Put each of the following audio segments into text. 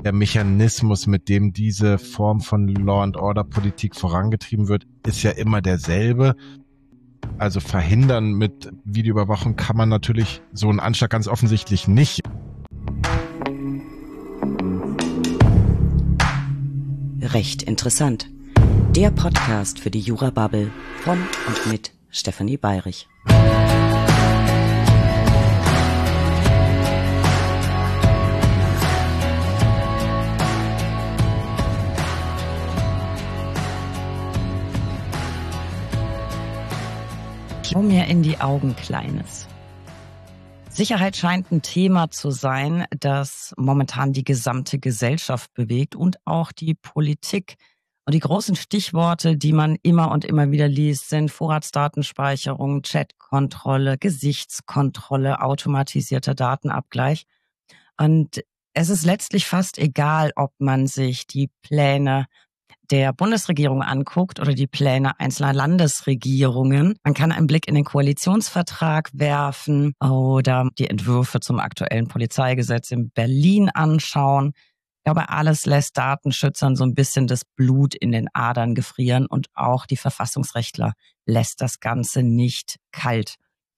der Mechanismus, mit dem diese Form von Law-and-Order-Politik vorangetrieben wird, ist ja immer derselbe. Also verhindern mit Videoüberwachung kann man natürlich so einen Anschlag ganz offensichtlich nicht. Recht interessant. Der Podcast für die Jura-Bubble von und mit Stefanie Bayrich. Schau mir in die Augen, Kleines. Sicherheit scheint ein Thema zu sein, das momentan die gesamte Gesellschaft bewegt und auch die Politik. Und die großen Stichworte, die man immer und immer wieder liest, sind Vorratsdatenspeicherung, Chatkontrolle, Gesichtskontrolle, automatisierter Datenabgleich. Und es ist letztlich fast egal, ob man sich die Pläne der Bundesregierung anguckt oder die Pläne einzelner Landesregierungen. Man kann einen Blick in den Koalitionsvertrag werfen oder die Entwürfe zum aktuellen Polizeigesetz in Berlin anschauen. Ich glaube, alles lässt Datenschützern so ein bisschen das Blut in den Adern gefrieren und auch die Verfassungsrechtler lässt das Ganze nicht kalt.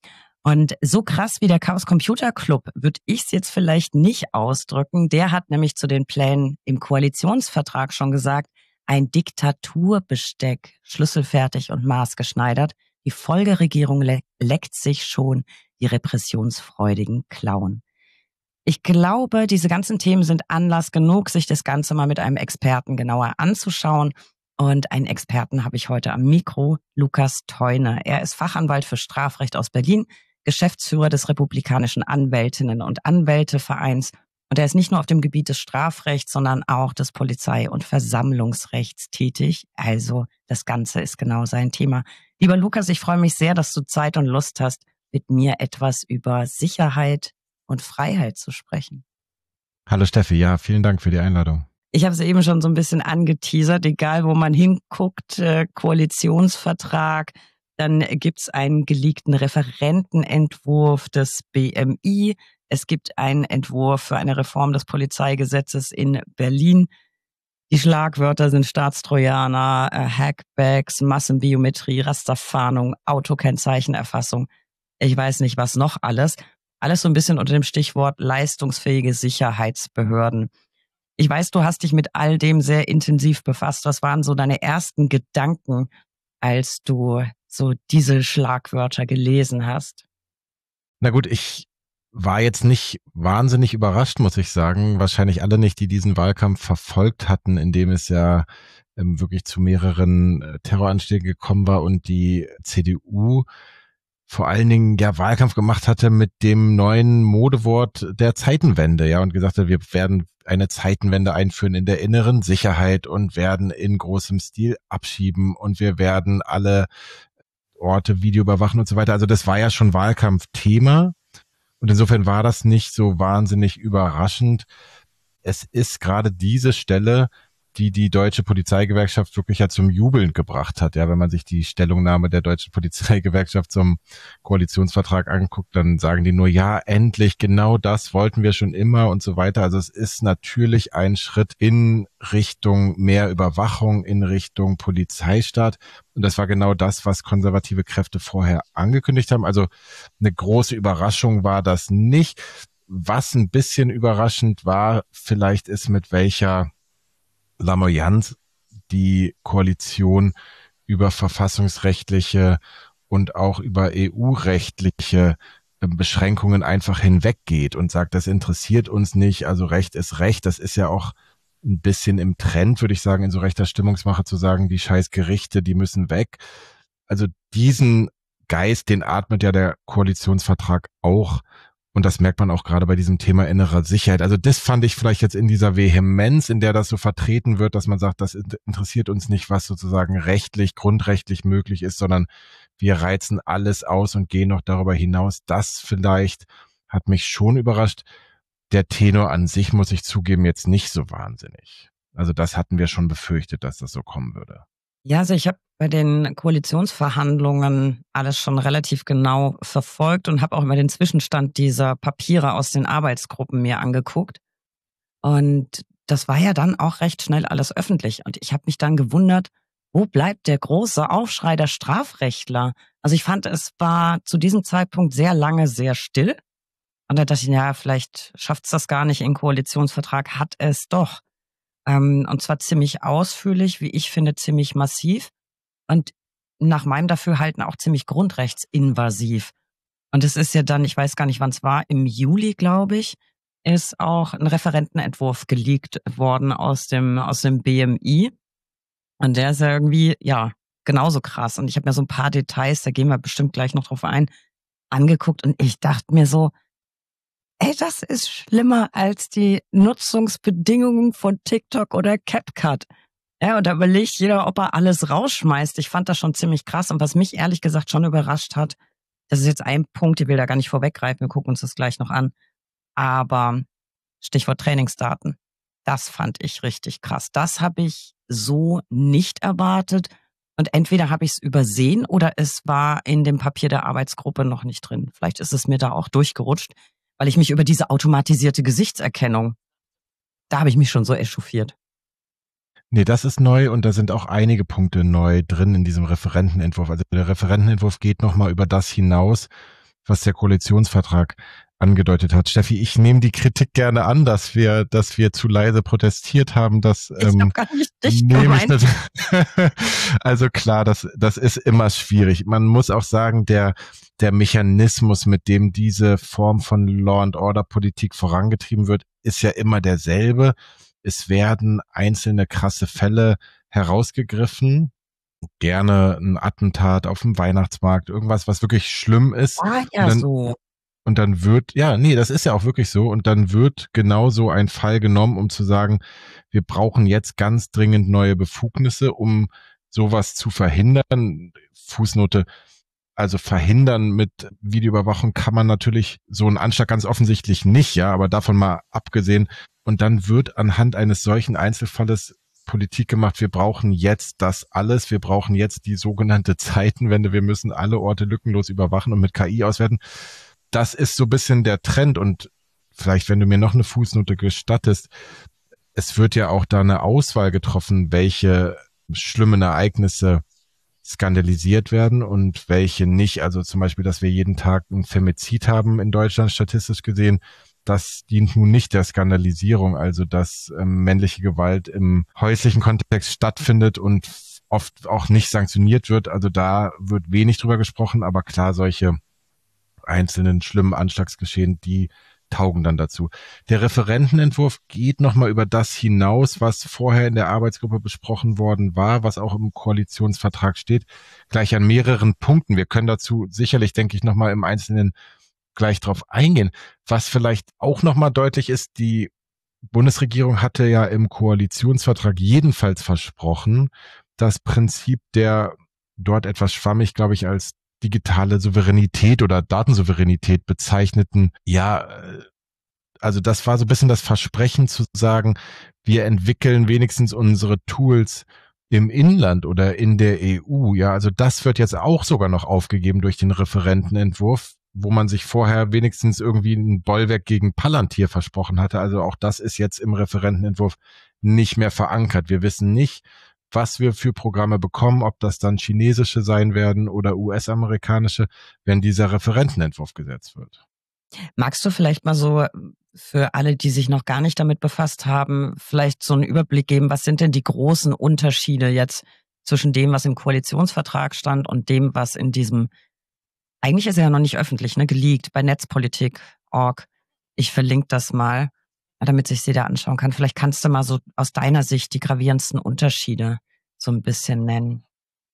Und so krass wie der Chaos Computer Club würde ich es jetzt vielleicht nicht ausdrücken. Der hat nämlich zu den Plänen im Koalitionsvertrag schon gesagt, ein Diktaturbesteck, schlüsselfertig und maßgeschneidert. Die Folgeregierung leckt sich schon die repressionsfreudigen Klauen. Ich glaube, diese ganzen Themen sind Anlass genug, sich das Ganze mal mit einem Experten genauer anzuschauen. Und einen Experten habe ich heute am Mikro, Lukas Theune. Er ist Fachanwalt für Strafrecht aus Berlin, Geschäftsführer des Republikanischen Anwältinnen- und Anwältevereins. Und er ist nicht nur auf dem Gebiet des Strafrechts, sondern auch des Polizei- und Versammlungsrechts tätig. Also das Ganze ist genau sein Thema. Lieber Lukas, ich freue mich sehr, dass du Zeit und Lust hast, mit mir etwas über Sicherheit und Freiheit zu sprechen. Hallo Steffi, ja, vielen Dank für die Einladung. Ich habe es eben schon so ein bisschen angeteasert, egal wo man hinguckt, Koalitionsvertrag, dann gibt's einen geleakten Referentenentwurf des BMI. Es gibt einen Entwurf für eine Reform des Polizeigesetzes in Berlin. Die Schlagwörter sind Staatstrojaner, Hackbacks, Massenbiometrie, Rasterfahndung, Autokennzeichenerfassung. Ich weiß nicht, was noch alles. Alles so ein bisschen unter dem Stichwort leistungsfähige Sicherheitsbehörden. Ich weiß, du hast dich mit all dem sehr intensiv befasst. Was waren so deine ersten Gedanken, als du so diese Schlagwörter gelesen hast? Na gut, ich war jetzt nicht wahnsinnig überrascht, muss ich sagen. Wahrscheinlich alle nicht, die diesen Wahlkampf verfolgt hatten, in dem es ja wirklich zu mehreren Terroranschlägen gekommen war und die CDU vor allen Dingen ja Wahlkampf gemacht hatte mit dem neuen Modewort der Zeitenwende, ja, und gesagt hat, wir werden eine Zeitenwende einführen in der inneren Sicherheit und werden in großem Stil abschieben und wir werden alle Orte Video überwachen und so weiter. Also das war ja schon Wahlkampfthema. Und insofern war das nicht so wahnsinnig überraschend. Es ist gerade diese Stelle, die Deutsche Polizeigewerkschaft wirklich ja zum Jubeln gebracht hat. Ja, wenn man sich die Stellungnahme der Deutschen Polizeigewerkschaft zum Koalitionsvertrag anguckt, dann sagen die nur, ja, endlich, genau das wollten wir schon immer und so weiter. Also es ist natürlich ein Schritt in Richtung mehr Überwachung, in Richtung Polizeistaat. Und das war genau das, was konservative Kräfte vorher angekündigt haben. Also eine große Überraschung war das nicht. Was ein bisschen überraschend war, vielleicht ist mit welcher Lamoyanz die Koalition über verfassungsrechtliche und auch über EU-rechtliche Beschränkungen einfach hinweggeht und sagt, das interessiert uns nicht, also Recht ist Recht. Das ist ja auch ein bisschen im Trend, würde ich sagen, in so rechter Stimmungsmache zu sagen, die scheiß Gerichte, die müssen weg. Also diesen Geist, den atmet ja der Koalitionsvertrag auch. Und das merkt man auch gerade bei diesem Thema innerer Sicherheit. Also das fand ich vielleicht jetzt in dieser Vehemenz, in der das so vertreten wird, dass man sagt, das interessiert uns nicht, was sozusagen rechtlich, grundrechtlich möglich ist, sondern wir reizen alles aus und gehen noch darüber hinaus. Das vielleicht hat mich schon überrascht. Der Tenor an sich, muss ich zugeben, jetzt nicht so wahnsinnig. Also das hatten wir schon befürchtet, dass das so kommen würde. Ja, also ich habe bei den Koalitionsverhandlungen alles schon relativ genau verfolgt und habe auch immer den Zwischenstand dieser Papiere aus den Arbeitsgruppen mir angeguckt. Und das war ja dann auch recht schnell alles öffentlich. Und ich habe mich dann gewundert, wo bleibt der große Aufschrei der Strafrechtler? Also ich fand, es war zu diesem Zeitpunkt sehr lange sehr still. Und da dachte ich, ja, vielleicht schafft's das gar nicht in den Koalitionsvertrag, hat es doch. Und zwar ziemlich ausführlich, wie ich finde, ziemlich massiv und nach meinem Dafürhalten auch ziemlich grundrechtsinvasiv. Und es ist ja dann, ich weiß gar nicht, wann es war, im Juli, glaube ich, ist auch ein Referentenentwurf geleakt worden aus dem BMI. Und der ist ja irgendwie, ja, genauso krass. Und ich habe mir so ein paar Details, da gehen wir bestimmt gleich noch drauf ein, angeguckt und ich dachte mir so, ey, das ist schlimmer als die Nutzungsbedingungen von TikTok oder CapCut. Ja, und da überlegt jeder, ob er alles rausschmeißt. Ich fand das schon ziemlich krass. Und was mich ehrlich gesagt schon überrascht hat, das ist jetzt ein Punkt, ich will da gar nicht vorweggreifen, wir gucken uns das gleich noch an. Aber Stichwort Trainingsdaten, das fand ich richtig krass. Das habe ich so nicht erwartet. Und entweder habe ich es übersehen oder es war in dem Papier der Arbeitsgruppe noch nicht drin. Vielleicht ist es mir da auch durchgerutscht, weil ich mich über diese automatisierte Gesichtserkennung, da habe ich mich schon so echauffiert. Nee, das ist neu und da sind auch einige Punkte neu drin in diesem Referentenentwurf. Also der Referentenentwurf geht nochmal über das hinaus, was der Koalitionsvertrag angedeutet hat. Steffi, ich nehme die Kritik gerne an, dass wir zu leise protestiert haben. Ich habe gar nicht dich gemeint. Also klar, das ist immer schwierig. Man muss auch sagen, der Mechanismus, mit dem diese Form von Law and Order Politik vorangetrieben wird, ist ja immer derselbe. Es werden einzelne krasse Fälle herausgegriffen, gerne ein Attentat auf dem Weihnachtsmarkt, irgendwas, was wirklich schlimm ist. Ja, so. Und dann wird, ja, nee, das ist ja auch wirklich so. Und dann wird genau so ein Fall genommen, um zu sagen, wir brauchen jetzt ganz dringend neue Befugnisse, um sowas zu verhindern. Fußnote, also verhindern mit Videoüberwachung kann man natürlich so einen Anschlag ganz offensichtlich nicht, ja, aber davon mal abgesehen. Und dann wird anhand eines solchen Einzelfalles Politik gemacht, wir brauchen jetzt das alles, wir brauchen jetzt die sogenannte Zeitenwende, wir müssen alle Orte lückenlos überwachen und mit KI auswerten. Das ist so ein bisschen der Trend und vielleicht, wenn du mir noch eine Fußnote gestattest, es wird ja auch da eine Auswahl getroffen, welche schlimmen Ereignisse skandalisiert werden und welche nicht. Also zum Beispiel, dass wir jeden Tag ein Femizid haben in Deutschland, statistisch gesehen, das dient nun nicht der Skandalisierung, also dass männliche Gewalt im häuslichen Kontext stattfindet und oft auch nicht sanktioniert wird. Also da wird wenig drüber gesprochen, aber klar, solche einzelnen schlimmen Anschlagsgeschehen, die taugen dann dazu. Der Referentenentwurf geht nochmal über das hinaus, was vorher in der Arbeitsgruppe besprochen worden war, was auch im Koalitionsvertrag steht, gleich an mehreren Punkten. Wir können dazu sicherlich, denke ich, nochmal im Einzelnen gleich drauf eingehen. Was vielleicht auch nochmal deutlich ist, die Bundesregierung hatte ja im Koalitionsvertrag jedenfalls versprochen, das Prinzip der dort etwas schwammig, glaube ich, als digitale Souveränität oder Datensouveränität bezeichneten, ja, also das war so ein bisschen das Versprechen zu sagen, wir entwickeln wenigstens unsere Tools im Inland oder in der EU. Ja, also das wird jetzt auch sogar noch aufgegeben durch den Referentenentwurf, wo man sich vorher wenigstens irgendwie ein Bollwerk gegen Palantir versprochen hatte. Also auch das ist jetzt im Referentenentwurf nicht mehr verankert. Wir wissen nicht, was wir für Programme bekommen, ob das dann chinesische sein werden oder US-amerikanische, wenn dieser Referentenentwurf gesetzt wird. Magst du vielleicht mal so für alle, die sich noch gar nicht damit befasst haben, vielleicht so einen Überblick geben, was sind denn die großen Unterschiede jetzt zwischen dem, was im Koalitionsvertrag stand und dem, was in diesem, eigentlich ist er ja noch nicht öffentlich, ne, geleakt bei Netzpolitik.org. Ich verlinke das mal, damit sich jeder anschauen kann. Vielleicht kannst du mal so aus deiner Sicht die gravierendsten Unterschiede so ein bisschen nennen.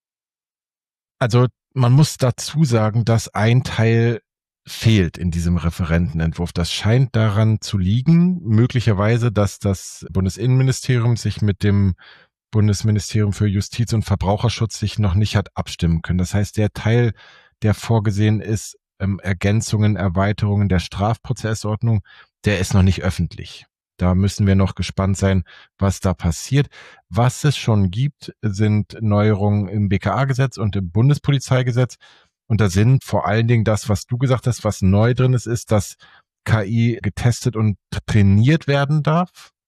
Also man muss dazu sagen, dass ein Teil fehlt in diesem Referentenentwurf. Das scheint daran zu liegen, möglicherweise, dass das Bundesinnenministerium sich mit dem Bundesministerium für Justiz und Verbraucherschutz sich noch nicht hat abstimmen können. Das heißt, der Teil, der vorgesehen ist, Ergänzungen, Erweiterungen der Strafprozessordnung, der ist noch nicht öffentlich. Da müssen wir noch gespannt sein, was da passiert. Was es schon gibt, sind Neuerungen im BKA-Gesetz und im Bundespolizeigesetz. Und da sind vor allen Dingen das, was du gesagt hast, was neu drin ist, dass KI getestet und trainiert werden darf.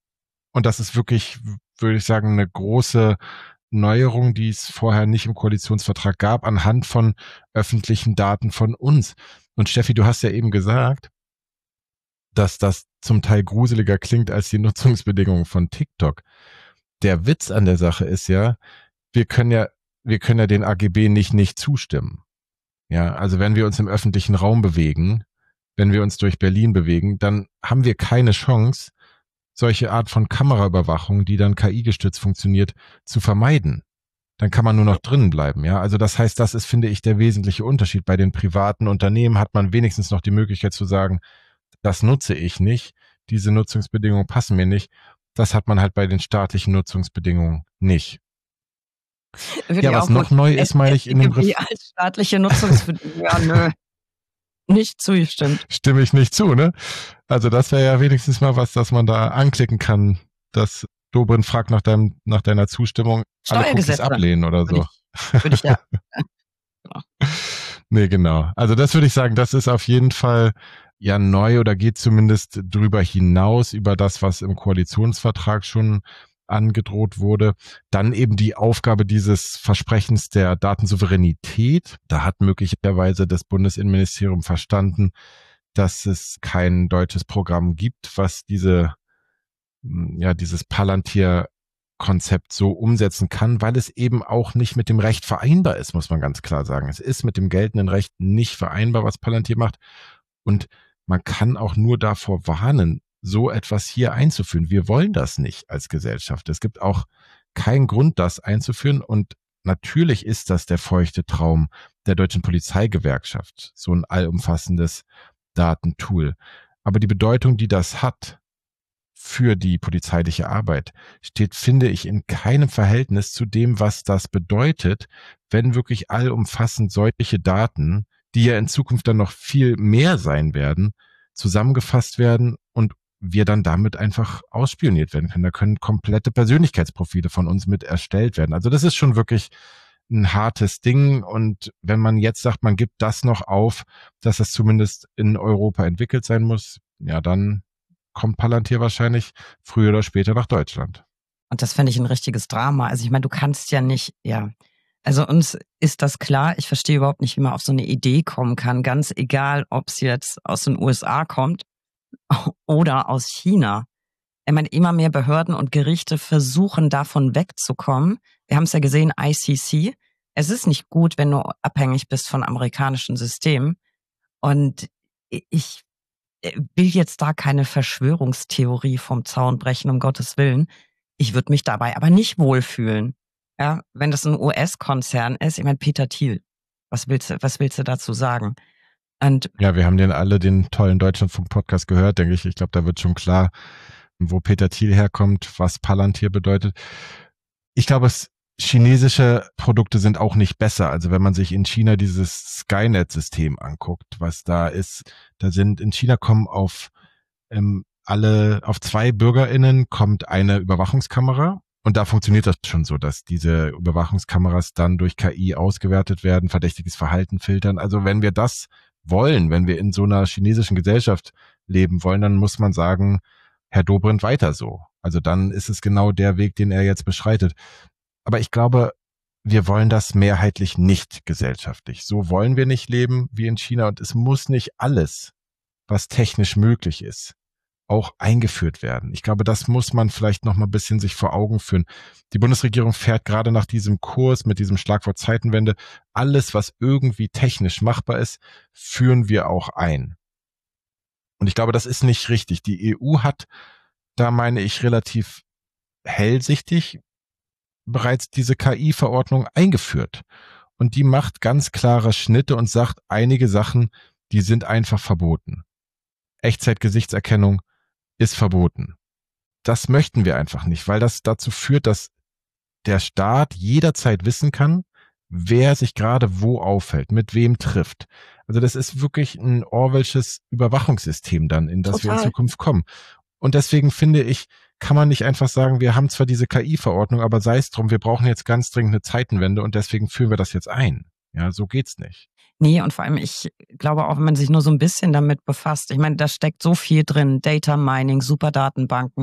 Und das ist wirklich, würde ich sagen, eine große Neuerung, die es vorher nicht im Koalitionsvertrag gab, anhand von öffentlichen Daten von uns. Und Steffi, du hast ja eben gesagt, dass das zum Teil gruseliger klingt als die Nutzungsbedingungen von TikTok. Der Witz an der Sache ist ja, wir können ja, wir können ja den AGB nicht zustimmen. Ja, also wenn wir uns im öffentlichen Raum bewegen, wenn wir uns durch Berlin bewegen, dann haben wir keine Chance, solche Art von Kameraüberwachung, die dann KI-gestützt funktioniert, zu vermeiden. Dann kann man nur noch drinnen bleiben, ja. Also das heißt, das ist, finde ich, der wesentliche Unterschied. Bei den privaten Unternehmen hat man wenigstens noch die Möglichkeit zu sagen, das nutze ich nicht, diese Nutzungsbedingungen passen mir nicht. Das hat man halt bei den staatlichen Nutzungsbedingungen nicht. Würde Ja, ich was auch wohl noch neu ist, meine ich, in dem StGB als staatliche Nutzungsbedingungen. Ja, nö, nicht zugestimmt. stimme ich nicht zu, ne? Also das wäre ja wenigstens mal was, dass man da anklicken kann, dass Dobrindt fragt nach deiner Zustimmung, alle Cookies Steuergesetze ablehnen oder so. würde ich ja. Genau. Nee, genau. Also das würde ich sagen, das ist auf jeden Fall ja neu oder geht zumindest drüber hinaus, über das, was im Koalitionsvertrag schon angedroht wurde. Dann eben die Aufgabe dieses Versprechens der Datensouveränität. Da hat möglicherweise das Bundesinnenministerium verstanden, dass es kein deutsches Programm gibt, was dieses Palantir-Konzept so umsetzen kann, weil es eben auch nicht mit dem Recht vereinbar ist, muss man ganz klar sagen. Es ist mit dem geltenden Recht nicht vereinbar, was Palantir macht. Und man kann auch nur davor warnen, so etwas hier einzuführen. Wir wollen das nicht als Gesellschaft. Es gibt auch keinen Grund, das einzuführen. Und natürlich ist das der feuchte Traum der deutschen Polizeigewerkschaft, so ein allumfassendes Datentool. Aber die Bedeutung, die das hat für die polizeiliche Arbeit, steht, finde ich, in keinem Verhältnis zu dem, was das bedeutet, wenn wirklich allumfassend solche Daten, die ja in Zukunft dann noch viel mehr sein werden, zusammengefasst werden und wir dann damit einfach ausspioniert werden können. Da können komplette Persönlichkeitsprofile von uns mit erstellt werden. Also das ist schon wirklich ein hartes Ding. Und wenn man jetzt sagt, man gibt das noch auf, dass das zumindest in Europa entwickelt sein muss, ja, dann kommt Palantir wahrscheinlich früher oder später nach Deutschland. Und das finde ich ein richtiges Drama. Also ich meine, du kannst ja nicht, ja. Also uns ist das klar. Ich verstehe überhaupt nicht, wie man auf so eine Idee kommen kann. Ganz egal, ob es jetzt aus den USA kommt oder aus China. Ich meine, immer mehr Behörden und Gerichte versuchen davon wegzukommen. Wir haben es ja gesehen, ICC. Es ist nicht gut, wenn du abhängig bist von amerikanischen Systemen. Und ich will jetzt da keine Verschwörungstheorie vom Zaun brechen, um Gottes Willen. Ich würde mich dabei aber nicht wohlfühlen. Ja, wenn das ein US-Konzern ist, ich meine, Peter Thiel, was willst du dazu sagen? Und Ja, wir haben den tollen Deutschlandfunk-Podcast gehört, denke ich. Ich glaube, da wird schon klar, wo Peter Thiel herkommt, was Palantir bedeutet. Ich glaube, chinesische Produkte sind auch nicht besser. Also wenn man sich in China dieses Skynet-System anguckt, was da ist, in China kommen auf auf 2 BürgerInnen kommt eine Überwachungskamera. Und da funktioniert das schon so, dass diese Überwachungskameras dann durch KI ausgewertet werden, verdächtiges Verhalten filtern. Also wenn wir das wollen, wenn wir in so einer chinesischen Gesellschaft leben wollen, dann muss man sagen, Herr Dobrindt, weiter so. Also dann ist es genau der Weg, den er jetzt beschreitet. Aber ich glaube, wir wollen das mehrheitlich nicht gesellschaftlich. So wollen wir nicht leben wie in China und es muss nicht alles, was technisch möglich ist, auch eingeführt werden. Ich glaube, das muss man vielleicht noch mal ein bisschen sich vor Augen führen. Die Bundesregierung fährt gerade nach diesem Kurs mit diesem Schlagwort Zeitenwende. Alles, was irgendwie technisch machbar ist, führen wir auch ein. Und ich glaube, das ist nicht richtig. Die EU hat, da meine ich, relativ hellsichtig bereits diese KI-Verordnung eingeführt. Und die macht ganz klare Schnitte und sagt, einige Sachen, die sind einfach verboten. Echtzeitgesichtserkennung ist verboten. Das möchten wir einfach nicht, weil das dazu führt, dass der Staat jederzeit wissen kann, wer sich gerade wo aufhält, mit wem trifft. Also das ist wirklich ein Orwellsches Überwachungssystem dann, in das wir in Zukunft kommen. Und deswegen finde ich, kann man nicht einfach sagen, wir haben zwar diese KI-Verordnung, aber sei es drum, wir brauchen jetzt ganz dringend eine Zeitenwende und deswegen führen wir das jetzt ein. Ja, so geht's nicht. nee, und vor allem, ich glaube auch, wenn man sich nur so ein bisschen damit befasst, ich meine, da steckt so viel drin, Data Mining, super Datenbanken,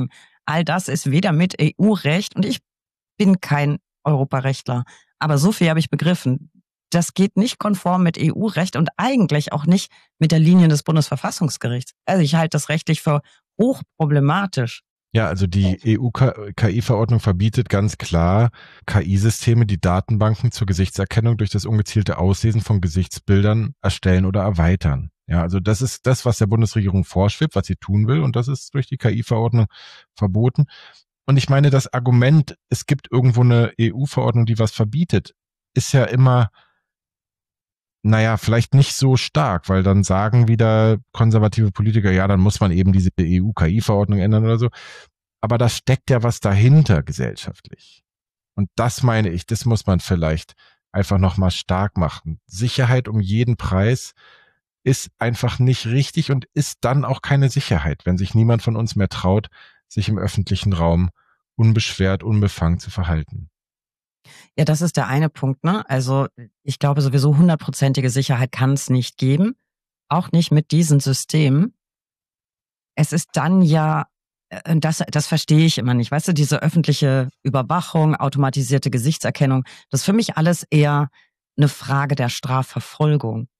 all das ist weder mit EU-Recht, und ich bin kein Europarechtler, aber so viel habe ich begriffen. Das geht nicht konform mit EU-Recht und eigentlich auch nicht mit der Linie des Bundesverfassungsgerichts. Also ich halte das rechtlich für hochproblematisch. Ja, also die EU-KI-Verordnung verbietet ganz klar KI-Systeme, die Datenbanken zur Gesichtserkennung durch das ungezielte Auslesen von Gesichtsbildern erstellen oder erweitern. Ja, also das ist das, was der Bundesregierung vorschwebt, was sie tun will, und das ist durch die KI-Verordnung verboten. Und ich meine, das Argument, es gibt irgendwo eine EU-Verordnung, die was verbietet, ist ja immer, naja, vielleicht nicht so stark, weil dann sagen wieder konservative Politiker, ja, dann muss man eben diese EU-KI-Verordnung ändern oder so. Aber da steckt ja was dahinter gesellschaftlich. Und das meine ich, das muss man vielleicht einfach nochmal stark machen. Sicherheit um jeden Preis ist einfach nicht richtig und ist dann auch keine Sicherheit, wenn sich niemand von uns mehr traut, sich im öffentlichen Raum unbeschwert, unbefangen zu verhalten. Ja, das ist der eine Punkt, ne? Also ich glaube sowieso 100%ige Sicherheit kann es nicht geben, auch nicht mit diesen Systemen. Es ist dann ja, das verstehe ich immer nicht, weißt du, diese öffentliche Überwachung, automatisierte Gesichtserkennung, das ist für mich alles eher eine Frage der Strafverfolgung.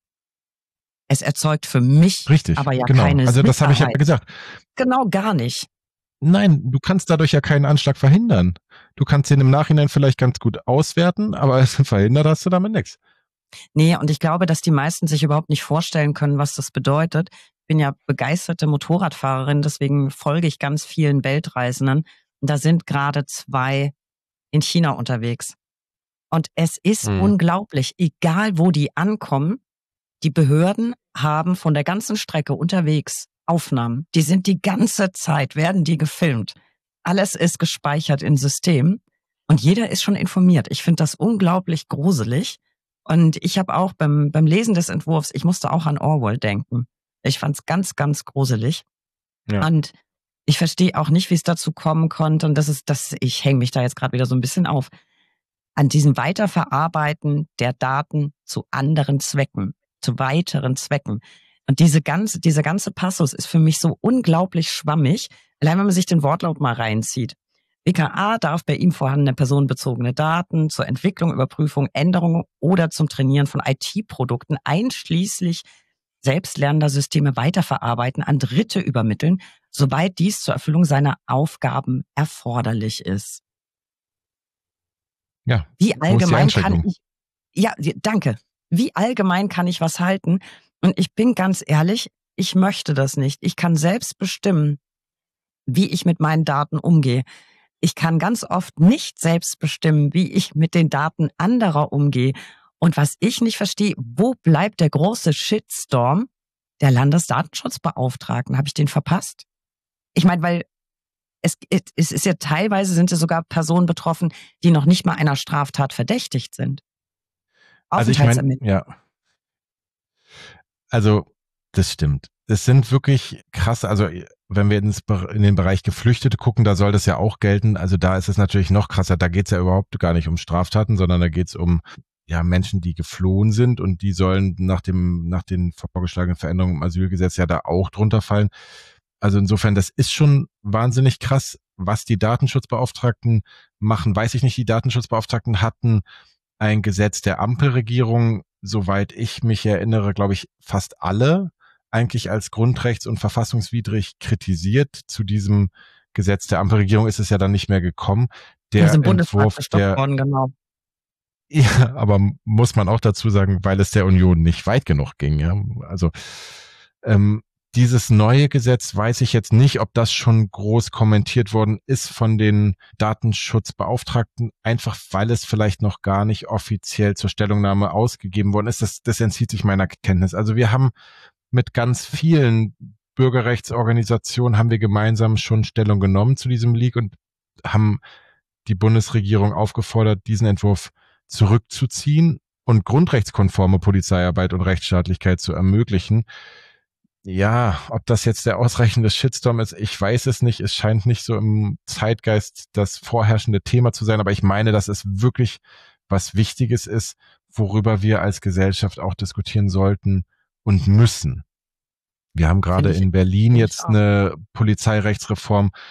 Es erzeugt für mich Richtig, aber ja genau. keine Also das habe ich ja Sicherheit. gesagt. Genau, gar nicht. Nein, du kannst dadurch ja keinen Anschlag verhindern. Du kannst den im Nachhinein vielleicht ganz gut auswerten, aber verhindert hast du damit nichts. Nee, und ich glaube, dass die meisten sich überhaupt nicht vorstellen können, was das bedeutet. Ich bin ja begeisterte Motorradfahrerin, deswegen folge ich ganz vielen Weltreisenden. Und da sind gerade 2 in China unterwegs. Und es ist unglaublich, egal wo die ankommen, die Behörden haben von der ganzen Strecke unterwegs Aufnahmen. Die sind die ganze Zeit, werden die gefilmt. Alles ist gespeichert in System und jeder ist schon informiert. Ich finde das unglaublich gruselig. Und ich habe auch beim Lesen des Entwurfs, ich musste auch an Orwell denken. Ich fand es ganz, ganz gruselig. Ja. Und ich verstehe auch nicht, wie es dazu kommen konnte. Und ich hänge mich da jetzt gerade wieder so ein bisschen auf. An diesem Weiterverarbeiten der Daten zu anderen Zwecken, zu weiteren Zwecken. Und dieser ganze Passus ist für mich so unglaublich schwammig, allein wenn man sich den Wortlaut mal reinzieht. BKA darf bei ihm vorhandene personenbezogene Daten zur Entwicklung, Überprüfung, Änderung oder zum Trainieren von IT-Produkten einschließlich selbstlernender Systeme weiterverarbeiten, an Dritte übermitteln, soweit dies zur Erfüllung seiner Aufgaben erforderlich ist. Ja. Wie allgemein kann ich, ja, danke. Wie allgemein kann ich was halten? Und ich bin ganz ehrlich, ich möchte das nicht. Ich kann selbst bestimmen, wie ich mit meinen Daten umgehe. Ich kann ganz oft nicht selbst bestimmen, wie ich mit den Daten anderer umgehe. Und was ich nicht verstehe, wo bleibt der große Shitstorm der Landesdatenschutzbeauftragten? Habe ich den verpasst? Ich meine, weil es ist ja teilweise sind ja sogar Personen betroffen, die noch nicht mal einer Straftat verdächtigt sind. Also ich meine, ja. Also das stimmt. Es sind wirklich krass, also wenn wir in den Bereich Geflüchtete gucken, da soll das ja auch gelten. Also da ist es natürlich noch krasser. Da geht es ja überhaupt gar nicht um Straftaten, sondern da geht es um ja Menschen, die geflohen sind und die sollen nach den vorgeschlagenen Veränderungen im Asylgesetz ja da auch drunter fallen. Also insofern, das ist schon wahnsinnig krass, was die Datenschutzbeauftragten machen. Weiß ich nicht, die Datenschutzbeauftragten hatten ein Gesetz der Ampelregierung, soweit ich mich erinnere, glaube ich, fast alle eigentlich als grundrechts- und verfassungswidrig kritisiert. Zu diesem Gesetz der Ampelregierung ist es ja dann nicht mehr gekommen. Der Entwurf, worden, genau. Ja, aber muss man auch dazu sagen, weil es der Union nicht weit genug ging. Ja? Also dieses neue Gesetz weiß ich jetzt nicht, ob das schon groß kommentiert worden ist von den Datenschutzbeauftragten, einfach weil es vielleicht noch gar nicht offiziell zur Stellungnahme ausgegeben worden ist. Das entzieht sich meiner Kenntnis. Also wir haben mit ganz vielen Bürgerrechtsorganisationen haben wir gemeinsam schon Stellung genommen zu diesem Leak und haben die Bundesregierung aufgefordert, diesen Entwurf zurückzuziehen und grundrechtskonforme Polizeiarbeit und Rechtsstaatlichkeit zu ermöglichen. Ja, ob das jetzt der ausreichende Shitstorm ist, ich weiß es nicht. Es scheint nicht so im Zeitgeist das vorherrschende Thema zu sein, aber ich meine, dass es wirklich was Wichtiges ist, worüber wir als Gesellschaft auch diskutieren sollten und müssen. Wir haben gerade in Berlin jetzt eine Polizeirechtsreform,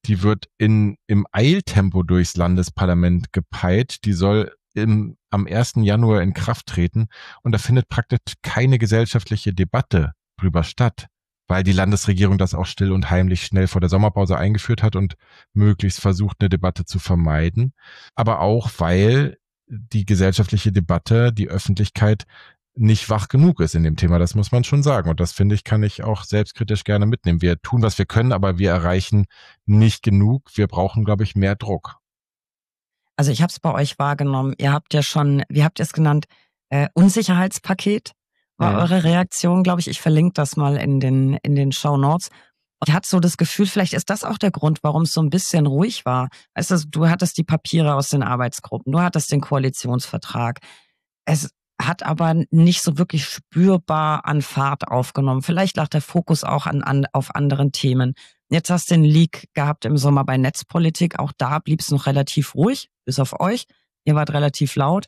die wird im Eiltempo durchs Landesparlament gepeitscht. Die soll am 1. Januar in Kraft treten und da findet praktisch keine gesellschaftliche Debatte drüber statt, weil die Landesregierung das auch still und heimlich schnell vor der Sommerpause eingeführt hat und möglichst versucht, eine Debatte zu vermeiden. Aber auch, weil die gesellschaftliche Debatte, die Öffentlichkeit nicht wach genug ist in dem Thema, das muss man schon sagen. Und das, finde ich, kann ich auch selbstkritisch gerne mitnehmen. Wir tun, was wir können, aber wir erreichen nicht genug. Wir brauchen, glaube ich, mehr Druck. Also ich habe es bei euch wahrgenommen. Ihr habt ja schon, wie habt ihr es genannt, Unsicherheitspaket war eure Reaktion, glaube ich. Ich verlinke das mal in den Shownotes. Und ich hatte so das Gefühl, vielleicht ist das auch der Grund, warum es so ein bisschen ruhig war. Weißt du, du hattest die Papiere aus den Arbeitsgruppen, du hattest den Koalitionsvertrag. Es hat aber nicht so wirklich spürbar an Fahrt aufgenommen. Vielleicht lag der Fokus auch auf anderen Themen. Jetzt hast du den Leak gehabt im Sommer bei Netzpolitik. Auch da blieb es noch relativ ruhig, bis auf euch. Ihr wart relativ laut.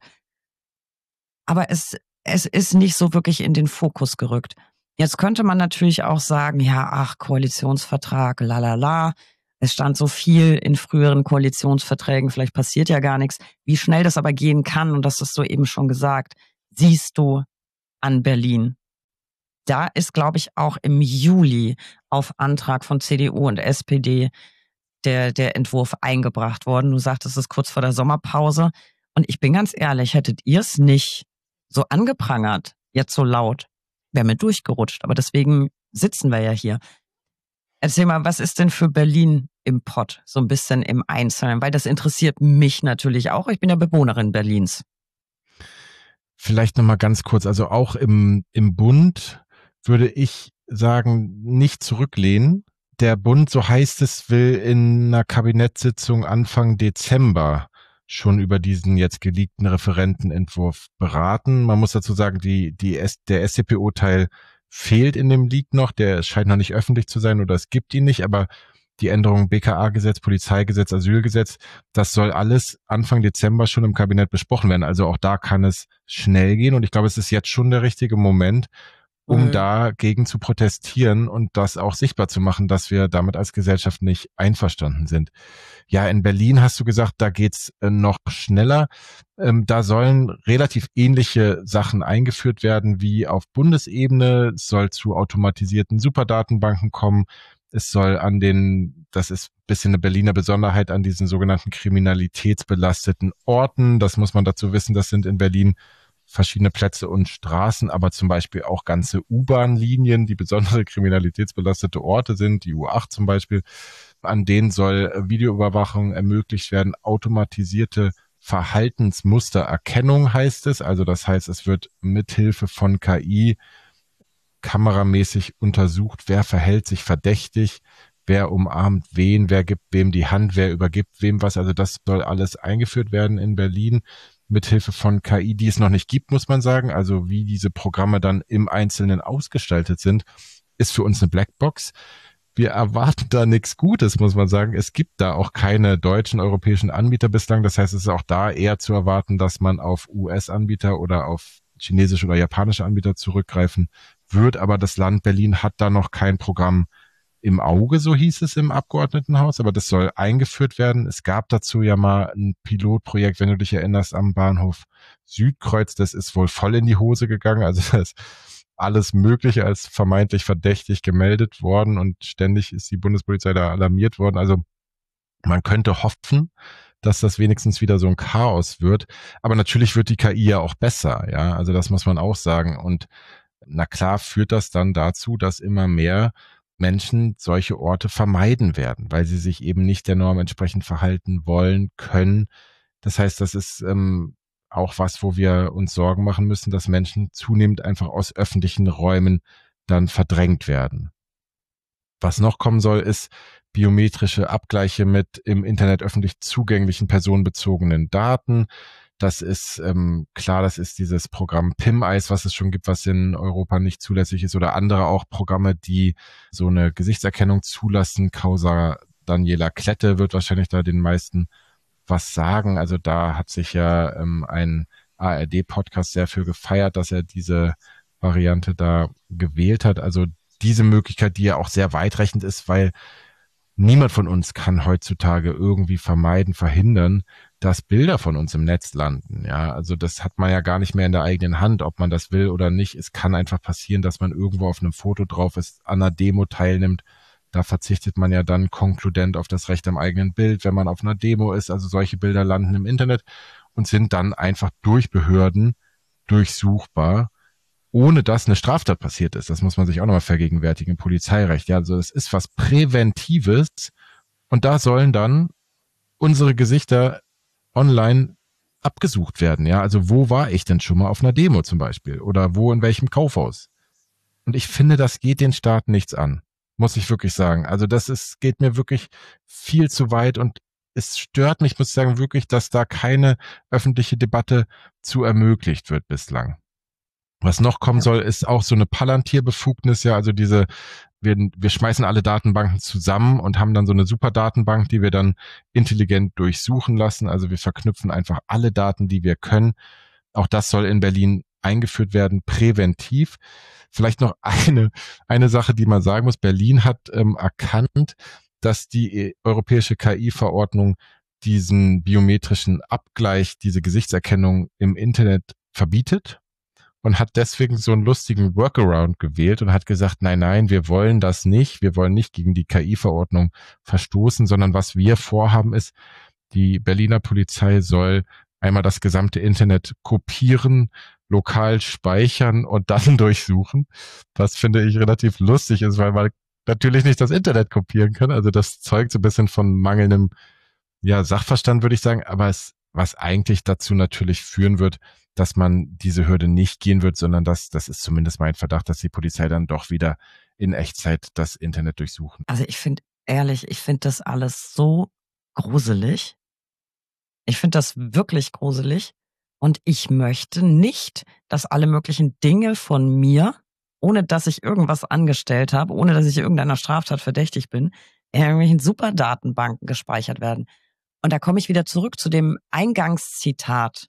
Aber es ist nicht so wirklich in den Fokus gerückt. Jetzt könnte man natürlich auch sagen, ja, ach, Koalitionsvertrag, la. Es stand so viel in früheren Koalitionsverträgen, vielleicht passiert ja gar nichts. Wie schnell das aber gehen kann, und das hast du eben schon gesagt, siehst du an Berlin. Da ist, glaube ich, auch im Juli auf Antrag von CDU und SPD der Entwurf eingebracht worden. Du sagtest es kurz vor der Sommerpause. Und ich bin ganz ehrlich, hättet ihr es nicht so angeprangert, jetzt so laut, wäre mir durchgerutscht. Aber deswegen sitzen wir ja hier. Erzähl mal, was ist denn für Berlin im Pott, so ein bisschen im Einzelnen? Weil das interessiert mich natürlich auch. Ich bin ja Bewohnerin Berlins. Vielleicht nochmal ganz kurz, also auch im Bund würde ich sagen, nicht zurücklehnen. Der Bund, so heißt es, will in einer Kabinettssitzung Anfang Dezember schon über diesen jetzt geleakten Referentenentwurf beraten. Man muss dazu sagen, der StPO-Teil fehlt in dem Leak noch, der scheint noch nicht öffentlich zu sein oder es gibt ihn nicht, aber die Änderungen BKA-Gesetz, Polizeigesetz, Asylgesetz, das soll alles Anfang Dezember schon im Kabinett besprochen werden. Also auch da kann es schnell gehen und ich glaube, es ist jetzt schon der richtige Moment, um dagegen zu protestieren und das auch sichtbar zu machen, dass wir damit als Gesellschaft nicht einverstanden sind. Ja, in Berlin hast du gesagt, da geht's noch schneller. Da sollen relativ ähnliche Sachen eingeführt werden wie auf Bundesebene. Es soll zu automatisierten Superdatenbanken kommen. Es soll das ist ein bisschen eine Berliner Besonderheit, an diesen sogenannten kriminalitätsbelasteten Orten. Das muss man dazu wissen, das sind in Berlin verschiedene Plätze und Straßen, aber zum Beispiel auch ganze U-Bahn-Linien, die besondere kriminalitätsbelastete Orte sind, die U8 zum Beispiel. An denen soll Videoüberwachung ermöglicht werden, automatisierte Verhaltensmustererkennung heißt es. Also das heißt, es wird mithilfe von KI kameramäßig untersucht, wer verhält sich verdächtig, wer umarmt wen, wer gibt wem die Hand, wer übergibt wem was. Also das soll alles eingeführt werden in Berlin mithilfe von KI, die es noch nicht gibt, muss man sagen. Also wie diese Programme dann im Einzelnen ausgestaltet sind, ist für uns eine Blackbox. Wir erwarten da nichts Gutes, muss man sagen. Es gibt da auch keine deutschen, europäischen Anbieter bislang. Das heißt, es ist auch da eher zu erwarten, dass man auf US-Anbieter oder auf chinesische oder japanische Anbieter zurückgreifen wird. Aber das Land Berlin hat da noch kein Programm im Auge, so hieß es im Abgeordnetenhaus. Aber das soll eingeführt werden. Es gab dazu ja mal ein Pilotprojekt, wenn du dich erinnerst, am Bahnhof Südkreuz. Das ist wohl voll in die Hose gegangen. Also das alles Mögliche als vermeintlich verdächtig gemeldet worden und ständig ist die Bundespolizei da alarmiert worden. Also man könnte hoffen, dass das wenigstens wieder so ein Chaos wird. Aber natürlich wird die KI ja auch besser, ja. Also das muss man auch sagen. Und na klar führt das dann dazu, dass immer mehr Menschen solche Orte vermeiden werden, weil sie sich eben nicht der Norm entsprechend verhalten wollen, können. Das heißt, das ist auch was, wo wir uns Sorgen machen müssen, dass Menschen zunehmend einfach aus öffentlichen Räumen dann verdrängt werden. Was noch kommen soll, ist biometrische Abgleiche mit im Internet öffentlich zugänglichen personenbezogenen Daten. Das ist klar, das ist dieses Programm PIM-Eis, was es schon gibt, was in Europa nicht zulässig ist, oder andere auch Programme, die so eine Gesichtserkennung zulassen. Causa Daniela Klette wird wahrscheinlich da den meisten was sagen. Also da hat sich ja ein ARD-Podcast sehr für gefeiert, dass er diese Variante da gewählt hat. Also diese Möglichkeit, die ja auch sehr weitreichend ist, weil niemand von uns kann heutzutage irgendwie verhindern, dass Bilder von uns im Netz landen. Ja, also das hat man ja gar nicht mehr in der eigenen Hand, ob man das will oder nicht. Es kann einfach passieren, dass man irgendwo auf einem Foto drauf ist, an einer Demo teilnimmt. Da verzichtet man ja dann konkludent auf das Recht am eigenen Bild, wenn man auf einer Demo ist. Also solche Bilder landen im Internet und sind dann einfach durch Behörden durchsuchbar, ohne dass eine Straftat passiert ist. Das muss man sich auch nochmal vergegenwärtigen im Polizeirecht. Ja, also es ist was Präventives und da sollen dann unsere Gesichter online abgesucht werden. Ja, also wo war ich denn schon mal auf einer Demo zum Beispiel oder wo in welchem Kaufhaus? Und ich finde, das geht den Staaten nichts an, muss ich wirklich sagen. Also geht mir wirklich viel zu weit und es stört mich, muss ich sagen, wirklich, dass da keine öffentliche Debatte zu ermöglicht wird bislang. Was noch kommen soll, ist auch so eine Palantir-Befugnis, ja, also wir schmeißen alle Datenbanken zusammen und haben dann so eine super Datenbank, die wir dann intelligent durchsuchen lassen. Also wir verknüpfen einfach alle Daten, die wir können. Auch das soll in Berlin eingeführt werden, präventiv. Vielleicht noch eine Sache, die man sagen muss. Berlin hat erkannt, dass die europäische KI-Verordnung diesen biometrischen Abgleich, diese Gesichtserkennung im Internet verbietet und hat deswegen so einen lustigen Workaround gewählt und hat gesagt, nein, wir wollen das nicht. Wir wollen nicht gegen die KI-Verordnung verstoßen, sondern was wir vorhaben ist, die Berliner Polizei soll einmal das gesamte Internet kopieren, lokal speichern und dann durchsuchen. Was finde ich relativ lustig ist, weil man natürlich nicht das Internet kopieren kann. Also das zeugt so ein bisschen von mangelndem, ja, Sachverstand, würde ich sagen, aber was eigentlich dazu natürlich führen wird, dass man diese Hürde nicht gehen wird, sondern das ist zumindest mein Verdacht, dass die Polizei dann doch wieder in Echtzeit das Internet durchsuchen. Also ich finde das alles so gruselig. Ich finde das wirklich gruselig. Und ich möchte nicht, dass alle möglichen Dinge von mir, ohne dass ich irgendwas angestellt habe, ohne dass ich irgendeiner Straftat verdächtig bin, in irgendwelchen Superdatenbanken gespeichert werden. Und da komme ich wieder zurück zu dem Eingangszitat.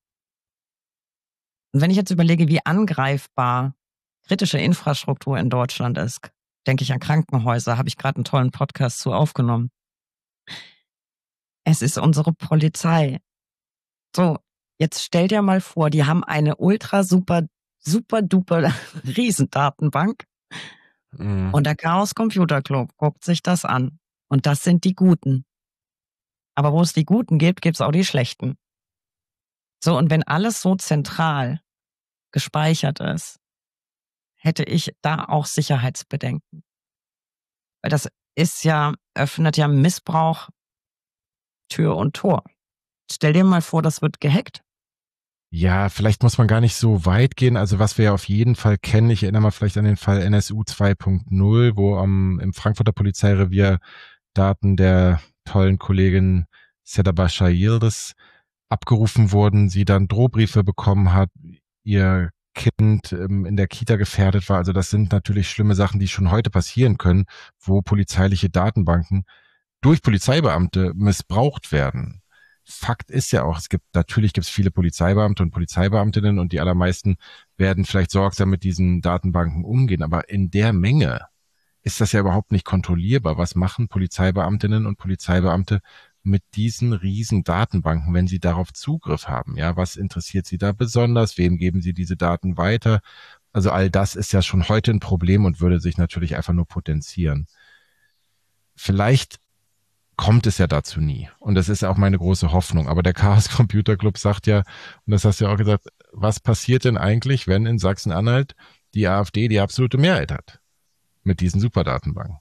Und wenn ich jetzt überlege, wie angreifbar kritische Infrastruktur in Deutschland ist, denke ich an Krankenhäuser, habe ich gerade einen tollen Podcast zu aufgenommen. Es ist unsere Polizei. So, jetzt stell dir mal vor, die haben eine ultra super duper Riesendatenbank und der Chaos Computer Club guckt sich das an. Und das sind die Guten. Aber wo es die Guten gibt, gibt es auch die Schlechten. So, und wenn alles so zentral gespeichert ist, hätte ich da auch Sicherheitsbedenken. Weil das öffnet ja Missbrauch Tür und Tor. Stell dir mal vor, das wird gehackt. Ja, vielleicht muss man gar nicht so weit gehen. Also was wir ja auf jeden Fall kennen, ich erinnere mal vielleicht an den Fall NSU 2.0, wo im Frankfurter Polizeirevier Daten der tollen Kollegin Seda Bascha Yildiz abgerufen wurden, sie dann Drohbriefe bekommen hat, ihr Kind in der Kita gefährdet war. Also das sind natürlich schlimme Sachen, die schon heute passieren können, wo polizeiliche Datenbanken durch Polizeibeamte missbraucht werden. Fakt ist ja auch, natürlich gibt es viele Polizeibeamte und Polizeibeamtinnen und die allermeisten werden vielleicht sorgsam mit diesen Datenbanken umgehen, aber in der Menge ist das ja überhaupt nicht kontrollierbar. Was machen Polizeibeamtinnen und Polizeibeamte mit diesen riesen Datenbanken, wenn sie darauf Zugriff haben? Ja, was interessiert sie da besonders? Wem geben sie diese Daten weiter? Also all das ist ja schon heute ein Problem und würde sich natürlich einfach nur potenzieren. Vielleicht kommt es ja dazu nie. Und das ist auch meine große Hoffnung. Aber der Chaos Computer Club sagt ja, und das hast du ja auch gesagt, was passiert denn eigentlich, wenn in Sachsen-Anhalt die AfD die absolute Mehrheit hat mit diesen Superdatenbanken?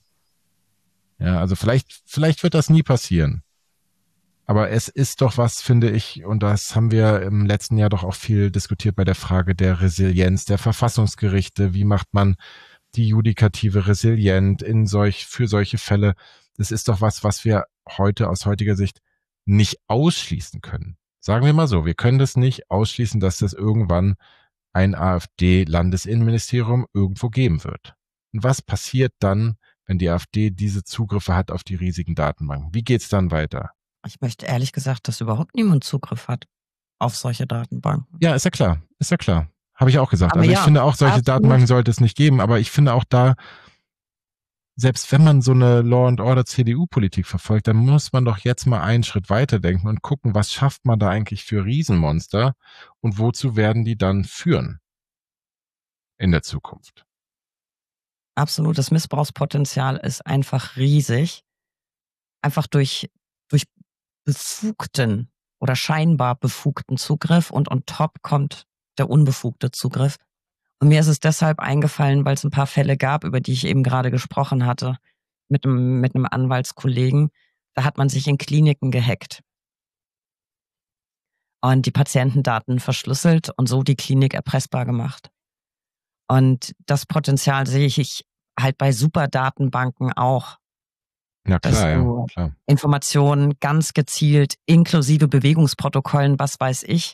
Ja, also vielleicht wird das nie passieren. Aber es ist doch was, finde ich, und das haben wir im letzten Jahr doch auch viel diskutiert bei der Frage der Resilienz der Verfassungsgerichte. Wie macht man die Judikative resilient für solche Fälle? Das ist doch was wir heute aus heutiger Sicht nicht ausschließen können. Sagen wir mal so, wir können das nicht ausschließen, dass das irgendwann ein AfD-Landesinnenministerium irgendwo geben wird. Und was passiert dann, wenn die AfD diese Zugriffe hat auf die riesigen Datenbanken? Wie geht's dann weiter? Ich möchte ehrlich gesagt, dass überhaupt niemand Zugriff hat auf solche Datenbanken. Ja, ist ja klar. Habe ich auch gesagt. Aber also ich ja, finde auch, solche absolut. Datenbanken sollte es nicht geben, aber ich finde auch da selbst wenn man so eine Law and Order CDU-Politik verfolgt, dann muss man doch jetzt mal einen Schritt weiter denken und gucken, was schafft man da eigentlich für Riesenmonster und wozu werden die dann führen in der Zukunft? Absolut, das Missbrauchspotenzial ist einfach riesig. Einfach durch befugten oder scheinbar befugten Zugriff und on top kommt der unbefugte Zugriff. Und mir ist es deshalb eingefallen, weil es ein paar Fälle gab, über die ich eben gerade gesprochen hatte, mit einem Anwaltskollegen. Da hat man sich in Kliniken gehackt und die Patientendaten verschlüsselt und so die Klinik erpressbar gemacht. Und das Potenzial sehe ich halt bei Superdatenbanken auch, Ja dass klar, ja, du klar. Informationen ganz gezielt inklusive Bewegungsprotokollen, was weiß ich,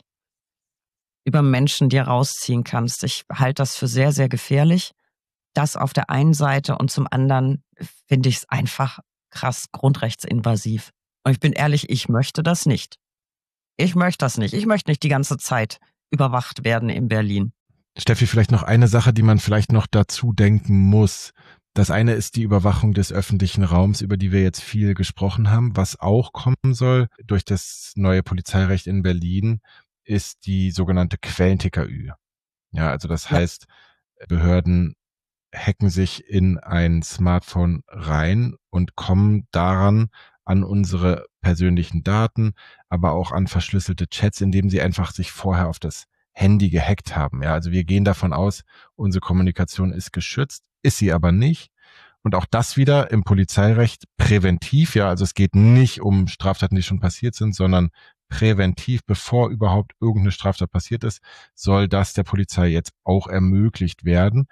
über Menschen dir rausziehen kannst. Ich halte das für sehr, sehr gefährlich. Das auf der einen Seite und zum anderen finde ich es einfach krass grundrechtsinvasiv. Und ich bin ehrlich, ich möchte das nicht. Ich möchte das nicht. Ich möchte nicht die ganze Zeit überwacht werden in Berlin. Steffi, vielleicht noch eine Sache, die man vielleicht noch dazu denken muss. Das eine ist die Überwachung des öffentlichen Raums, über die wir jetzt viel gesprochen haben. Was auch kommen soll durch das neue Polizeirecht in Berlin, ist die sogenannte Quellen-TKÜ. Ja, also das Ja, heißt, Behörden hacken sich in ein Smartphone rein und kommen daran an unsere persönlichen Daten, aber auch an verschlüsselte Chats, indem sie einfach sich vorher auf das Handy gehackt haben. Ja, also wir gehen davon aus, unsere Kommunikation ist geschützt, ist sie aber nicht. Und auch das wieder im Polizeirecht präventiv. Ja, also es geht nicht um Straftaten, die schon passiert sind, sondern präventiv, bevor überhaupt irgendeine Straftat passiert ist, soll das der Polizei jetzt auch ermöglicht werden.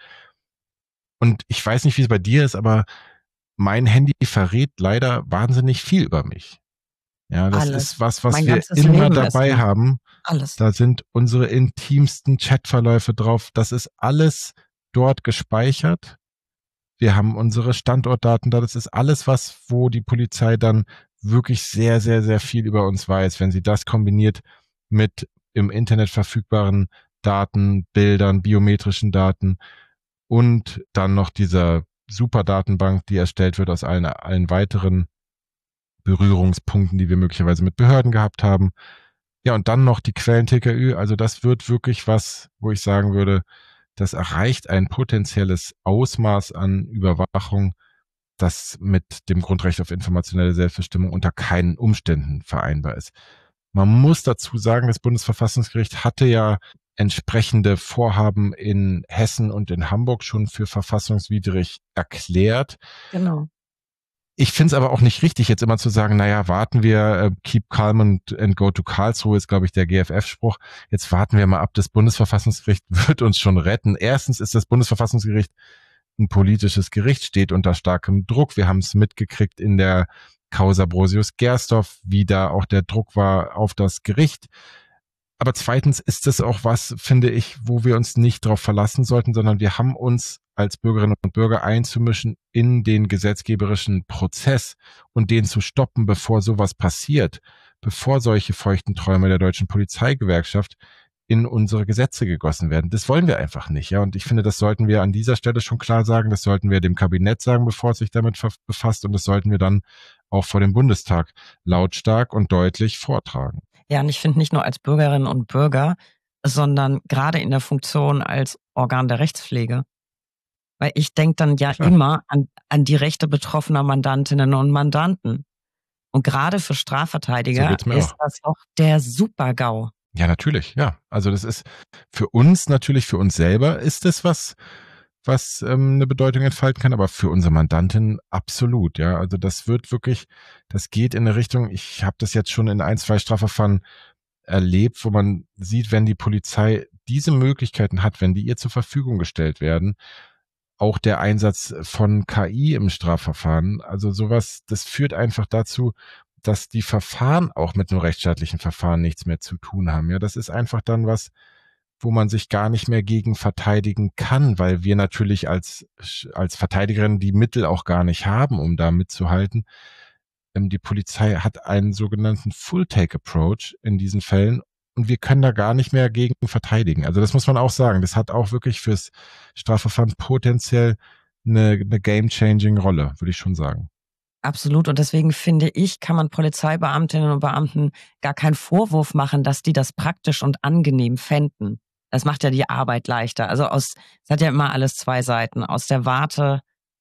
Und ich weiß nicht, wie es bei dir ist, aber mein Handy verrät leider wahnsinnig viel über mich. Ja, das ist alles. was Mein wir ganzes immer Leben ist dabei haben. alles. Da sind unsere intimsten Chatverläufe drauf. Das ist alles dort gespeichert. Wir haben unsere Standortdaten da. Das ist alles wo die Polizei dann wirklich sehr, sehr, sehr viel über uns weiß. Wenn sie das kombiniert mit im Internet verfügbaren Daten, Bildern, biometrischen Daten und dann noch dieser Superdatenbank, die erstellt wird aus allen weiteren Berührungspunkten, die wir möglicherweise mit Behörden gehabt haben. Ja, und dann noch die Quellen-TKÜ. Also das wird wirklich was, wo ich sagen würde, das erreicht ein potenzielles Ausmaß an Überwachung, das mit dem Grundrecht auf informationelle Selbstbestimmung unter keinen Umständen vereinbar ist. Man muss dazu sagen, das Bundesverfassungsgericht hatte ja entsprechende Vorhaben in Hessen und in Hamburg schon für verfassungswidrig erklärt. Genau. Ich finde es aber auch nicht richtig, jetzt immer zu sagen, naja, warten wir, keep calm and go to Karlsruhe ist, glaube ich, der GFF-Spruch. Jetzt warten wir mal ab, das Bundesverfassungsgericht wird uns schon retten. Erstens ist das Bundesverfassungsgericht ein politisches Gericht, steht unter starkem Druck. Wir haben es mitgekriegt in der Causa Brosius-Gersdorf, wie da auch der Druck war auf das Gericht. Aber zweitens ist es auch was, finde ich, wo wir uns nicht darauf verlassen sollten, sondern wir haben uns als Bürgerinnen und Bürger einzumischen in den gesetzgeberischen Prozess und den zu stoppen, bevor sowas passiert, bevor solche feuchten Träume der deutschen Polizeigewerkschaft in unsere Gesetze gegossen werden. Das wollen wir einfach nicht, ja. Und ich finde, das sollten wir an dieser Stelle schon klar sagen. Das sollten wir dem Kabinett sagen, bevor es sich damit befasst. Und das sollten wir dann auch vor dem Bundestag lautstark und deutlich vortragen. Ja, und ich finde nicht nur als Bürgerinnen und Bürger, sondern gerade in der Funktion als Organ der Rechtspflege. Weil ich denke dann ja Klar. immer an die Rechte betroffener Mandantinnen und Mandanten. Und gerade für So Strafverteidiger geht's mir ist auch. das doch der Super-GAU. Ja, natürlich, ja. Also das ist für uns natürlich, für uns selber ist es was eine Bedeutung entfalten kann, aber für unsere Mandantin absolut, ja. Also das wird wirklich, das geht in eine Richtung, ich habe das jetzt schon in 1, 2 Strafverfahren erlebt, wo man sieht, wenn die Polizei diese Möglichkeiten hat, wenn die ihr zur Verfügung gestellt werden, auch der Einsatz von KI im Strafverfahren, also sowas, das führt einfach dazu, dass die Verfahren auch mit einem rechtsstaatlichen Verfahren nichts mehr zu tun haben. Ja, das ist einfach dann was, wo man sich gar nicht mehr gegen verteidigen kann, weil wir natürlich als Verteidigerin die Mittel auch gar nicht haben, um da mitzuhalten. Die Polizei hat einen sogenannten Full-Take-Approach in diesen Fällen und wir können da gar nicht mehr gegen verteidigen. Also das muss man auch sagen. Das hat auch wirklich fürs Strafverfahren potenziell eine game-changing Rolle, würde ich schon sagen. Absolut. Und deswegen finde ich, kann man Polizeibeamtinnen und Beamten gar keinen Vorwurf machen, dass die das praktisch und angenehm fänden. Das macht ja die Arbeit leichter. Also es hat ja immer alles zwei Seiten. Aus der Warte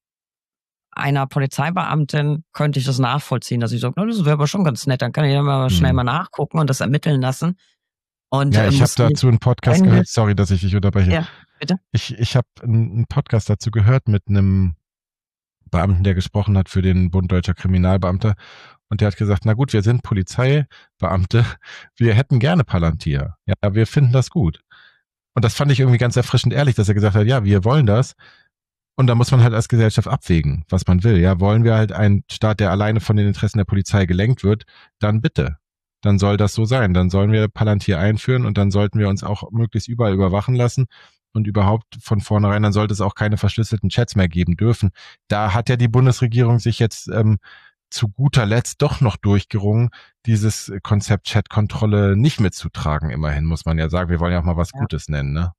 einer Polizeibeamtin könnte ich das nachvollziehen, dass ich sage, das wäre aber schon ganz nett, dann kann ich ja mal schnell mal nachgucken und das ermitteln lassen. Und ja, ich habe dazu einen Podcast gehört, sorry, dass ich dich unterbreche. Ja, bitte. Ich habe einen Podcast dazu gehört mit einem Beamten, der gesprochen hat für den Bund Deutscher Kriminalbeamter. Und der hat gesagt, na gut, wir sind Polizeibeamte, wir hätten gerne Palantir. Ja, wir finden das gut. Und das fand ich irgendwie ganz erfrischend ehrlich, dass er gesagt hat, ja, wir wollen das. Und da muss man halt als Gesellschaft abwägen, was man will. Ja, wollen wir halt einen Staat, der alleine von den Interessen der Polizei gelenkt wird, dann bitte. Dann soll das so sein. Dann sollen wir Palantir einführen und dann sollten wir uns auch möglichst überall überwachen lassen. Und überhaupt von vornherein, dann sollte es auch keine verschlüsselten Chats mehr geben dürfen. Da hat ja die Bundesregierung sich jetzt zu guter Letzt doch noch durchgerungen, dieses Konzept Chat-Kontrolle nicht mitzutragen. Immerhin muss man ja sagen, wir wollen ja auch mal was Gutes nennen, ne?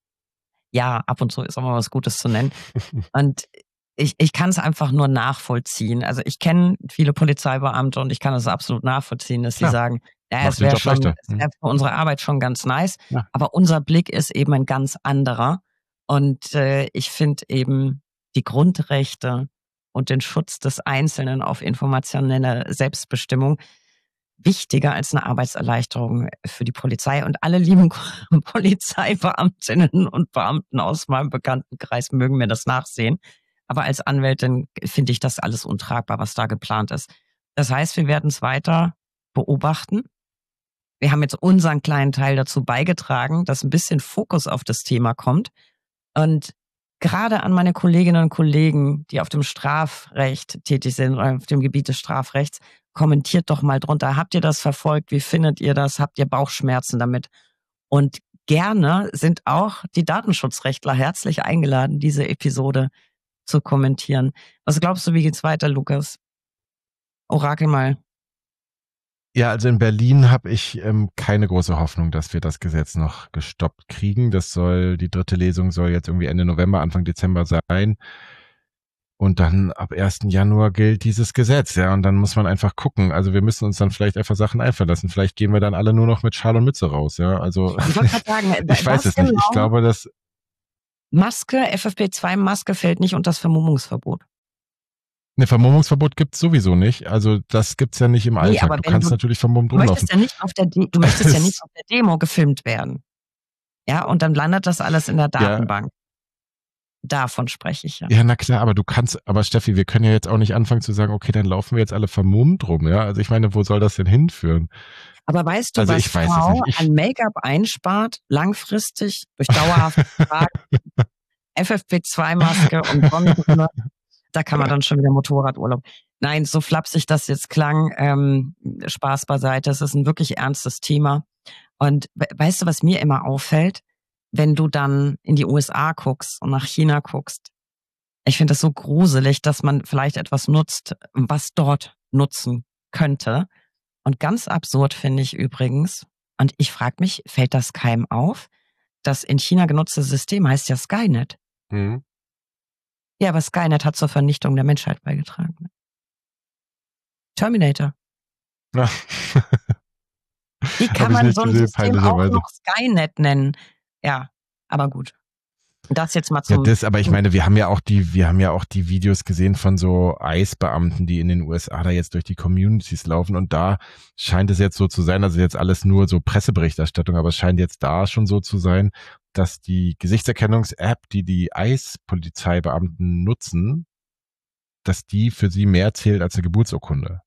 Ja, ab und zu ist auch mal was Gutes zu nennen. Und ich kann es einfach nur nachvollziehen. Also ich kenne viele Polizeibeamte und ich kann es absolut nachvollziehen, dass sie sagen, ja, es wäre für unsere Arbeit schon ganz nice, aber unser Blick ist eben ein ganz anderer. Und ich finde eben die Grundrechte und den Schutz des Einzelnen auf informationelle Selbstbestimmung wichtiger als eine Arbeitserleichterung für die Polizei. Und alle lieben Polizeibeamtinnen und Beamten aus meinem Bekanntenkreis mögen mir das nachsehen. Aber als Anwältin finde ich das alles untragbar, was da geplant ist. Das heißt, wir werden es weiter beobachten. Wir haben jetzt unseren kleinen Teil dazu beigetragen, dass ein bisschen Fokus auf das Thema kommt. Und gerade an meine Kolleginnen und Kollegen, die auf dem Strafrecht tätig sind oder auf dem Gebiet des Strafrechts, kommentiert doch mal drunter. Habt ihr das verfolgt? Wie findet ihr das? Habt ihr Bauchschmerzen damit? Und gerne sind auch die Datenschutzrechtler herzlich eingeladen, diese Episode zu kommentieren. Was glaubst du, wie geht's weiter, Lukas? Orakel mal. Ja, also in Berlin habe ich keine große Hoffnung, dass wir das Gesetz noch gestoppt kriegen. Die dritte Lesung soll jetzt irgendwie Ende November, Anfang Dezember sein. Und dann ab 1. Januar gilt dieses Gesetz, ja, und dann muss man einfach gucken. Also wir müssen uns dann vielleicht einfach Sachen einfallen lassen. Vielleicht gehen wir dann alle nur noch mit Schal und Mütze raus, ja. Also ich wollte gerade sagen, ich weiß es nicht. Ich glaube, dass Maske, FFP2-Maske fällt nicht unter das Vermummungsverbot. Ne, Vermummungsverbot gibt's sowieso nicht. Also das gibt's ja nicht im Alltag. Du kannst natürlich vermummt rumlaufen. Du möchtest ja nicht auf der Demo gefilmt werden. Ja, und dann landet das alles in der Datenbank. Ja. Davon spreche ich ja. Ja, na klar, aber Steffi, wir können ja jetzt auch nicht anfangen zu sagen, okay, dann laufen wir jetzt alle vermummt rum, ja? Also ich meine, wo soll das denn hinführen? Aber weißt du, was Frau an Make-up einspart, langfristig, durch dauerhafte Tragen, FFP2-Maske und Sonnenbrille? Da kann man dann schon wieder Motorradurlaub. Nein, so flapsig das jetzt klang, Spaß beiseite. Es ist ein wirklich ernstes Thema. Und weißt du, was mir immer auffällt? Wenn du dann in die USA guckst und nach China guckst. Ich finde das so gruselig, dass man vielleicht etwas nutzt, was dort nutzen könnte. Und ganz absurd finde ich übrigens, und ich frage mich, fällt das keinem auf? Das in China genutzte System heißt ja Skynet. Mhm. Ja, aber Skynet hat zur Vernichtung der Menschheit beigetragen. Terminator. Ja. Wie kann man so ein System auch noch Skynet nennen? Ja, aber gut. Das jetzt mal zum... Ja, aber ich meine, wir haben ja auch die Videos gesehen von so ICE-Beamten, die in den USA da jetzt durch die Communities laufen, und da scheint es jetzt so zu sein, also jetzt alles nur so Presseberichterstattung, aber es scheint jetzt da schon so zu sein, dass die Gesichtserkennungs-App, die ICE-Polizeibeamten nutzen, dass die für sie mehr zählt als eine Geburtsurkunde.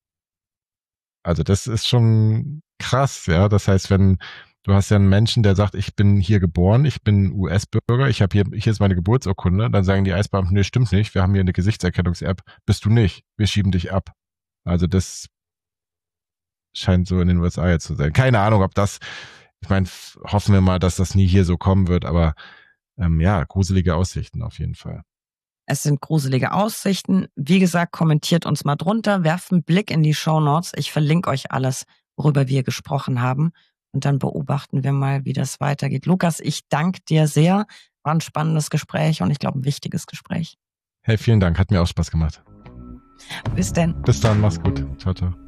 Also das ist schon krass, ja. Das heißt, du hast ja einen Menschen, der sagt, ich bin hier geboren, ich bin US-Bürger, hier ist meine Geburtsurkunde, dann sagen die ICE-Beamten, nee, stimmt nicht, wir haben hier eine Gesichtserkennungs-App, bist du nicht, wir schieben dich ab. Also das scheint so in den USA jetzt zu sein. Keine Ahnung, ich meine, hoffen wir mal, dass das nie hier so kommen wird, aber ja, gruselige Aussichten auf jeden Fall. Es sind gruselige Aussichten. Wie gesagt, kommentiert uns mal drunter, werft einen Blick in die Shownotes. Ich verlinke euch alles, worüber wir gesprochen haben. Und dann beobachten wir mal, wie das weitergeht. Lukas, ich danke dir sehr. War ein spannendes Gespräch und ich glaube ein wichtiges Gespräch. Hey, vielen Dank. Hat mir auch Spaß gemacht. Bis denn. Bis dann. Mach's gut. Ciao, ciao.